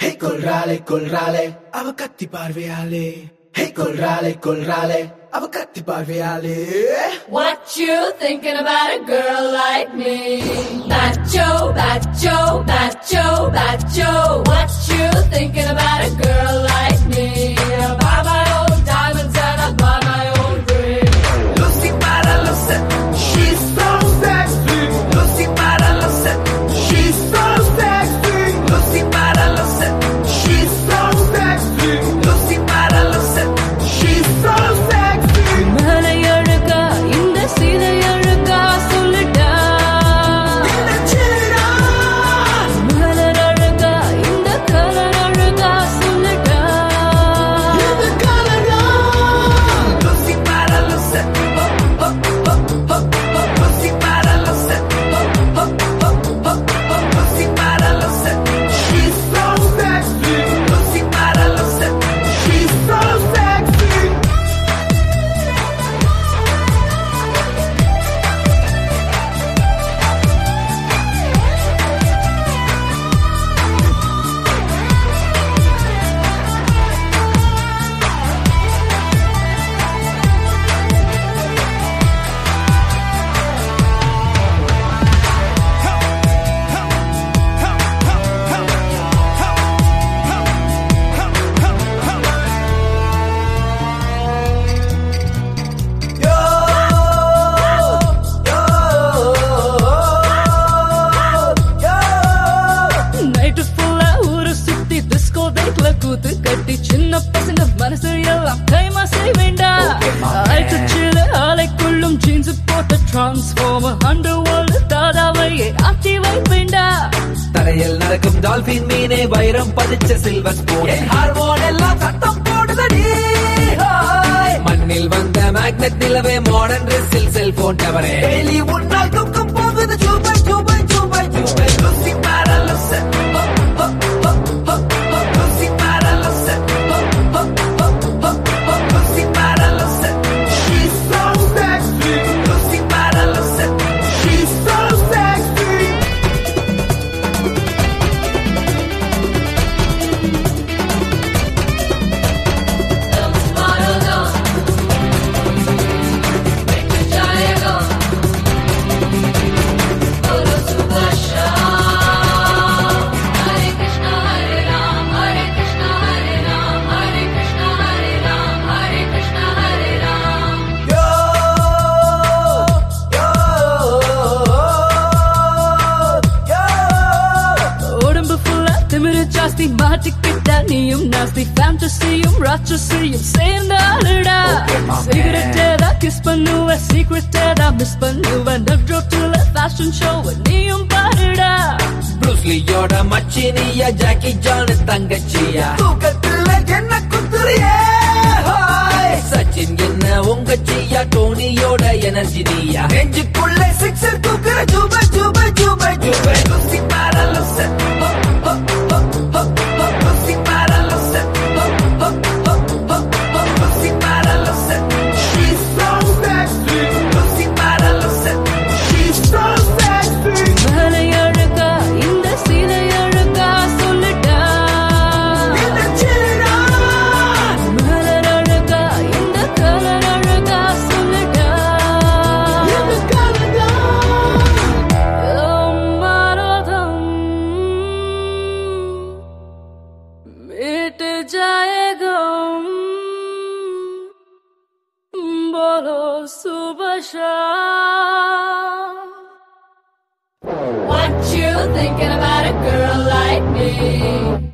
Hey colrale, ava catti parveale. Hey colrale, ava catti parveale. What you thinking about a girl like me? Macho, macho, macho, macho. What you thinking about a girl like me? I buy my own diamonds and I buy my own ring. Lucy Paralose, she's so sexy. Lucy Paralose, she's so sexy. Lucy Paralose, she's so sexy. Lucy Paralose, she's so sexy. மலையழகா இந்த சீதையழகா சொல்லுடா இந்த சிறா மலரழகா இந்த கலரழகா சொல்லுடா இந்த கலரா. Lucy Paralose, oh, oh, oh, oh, oh. Lucy Paralose, oh, oh, oh, oh, oh. Lucy Paralose, she's so sexy. Lucy Paralose, she's so sexy. Night ஃபுல்லா ஊரு சுத்தி டிஸ்கோ டேட்ல கூத்து கட்டி சின்ன பசங்க மனசு எல்லாம் கைமா செய்வேண்டா ஆய்க்குச்சில ஆலைக்குள்ளும் ஜீன்ஸ் போட்ட டிரான்ஸ்ஃபார்மர் அண்டர் வேர்ல்டு தாதாவையே ஆட்டி வைப்பேண்டா தரையில் நடக்கும் டால்பின் மீனே வைரம் பதிச்ச சில்வர் ஸ்பூன் ஹார்மோன் எல்லாம் சத்தம் போடுதடி ஹாய். மண்ணில் வந்த மேக்னெட் நிலவே மாடர்ன் ட்ரெஸ்ஸில் செல்போன் டவரே டெய்லி உன்னால் தூக்கம் போகுது Zubair Zubair Zubair Zubair. Lucy Paralose, oh, oh, oh, oh, oh. Lucy Paralose, oh, oh, oh, oh, oh. Lucy Paralose, she's so sexy. Lucy Paralose, she's so sexy. உடம்பு ஃபுல்லா திமிரு ஜாஸ்தி மாட்டிக்கிட்ட நீயும் நாஸ்தி ஃபேண்டசியும் ராட்சசியும் சேர்ந்தாடுடா சிகரெட் ஏதா கிஸ் பண்ணுவ சீக்ரெட் ஏதா மிஸ் பண்ணுவ நட்ரோட்டுல ஃபேஷன் ஷோவ நீயும் பாருடா ப்ரூஸ்லியோட மச்சினியா ஜாக்கி ஜான் தங்கச்சியா தூக்கத்துல என்ன குத்துறியே ஹாய். சச்சின் என்ன உங்கச்சியா டோனியோட எனர்ஜி நீயா நெஞ்சுக்குள்ள சிக்ஸர் தூக்குற Zubair Zubair Zubair Zubair. Lucy Paralose, oh, oh, oh, oh, oh. Lucy Paralose, oh, oh, oh, oh, oh. Lucy Paralose, she's so sexy. Lucy Paralose, she's so sexy. மலையழகா இந்த சீதையழகா சொல்லுடா இந்த சிறா மலரழகா இந்த கலரழகா சொல்லுடா இந்த கலரா. मारोधम मिट जाएगा बोलो सुबह शाम. What you thinking about a girl like me?